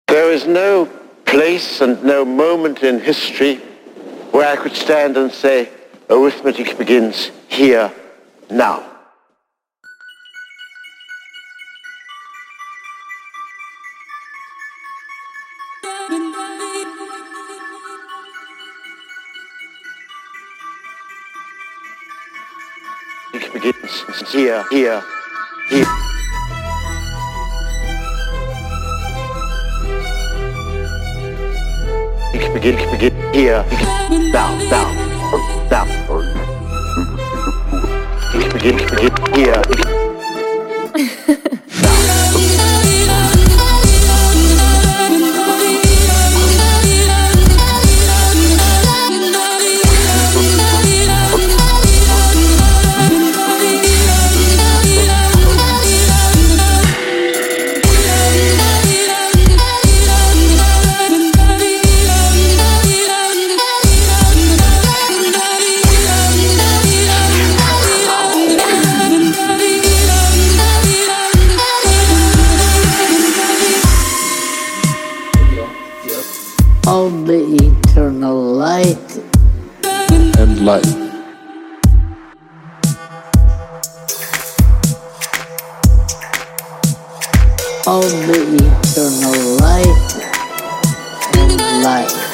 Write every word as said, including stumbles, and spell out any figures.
There is no place and no moment in history where I could stand and say, arithmetic begins here, now. It begins here, here, here. It begins, it begins here, now, now, now. It begins, it begins here. Of the eternal light and life. Of the eternal light and life.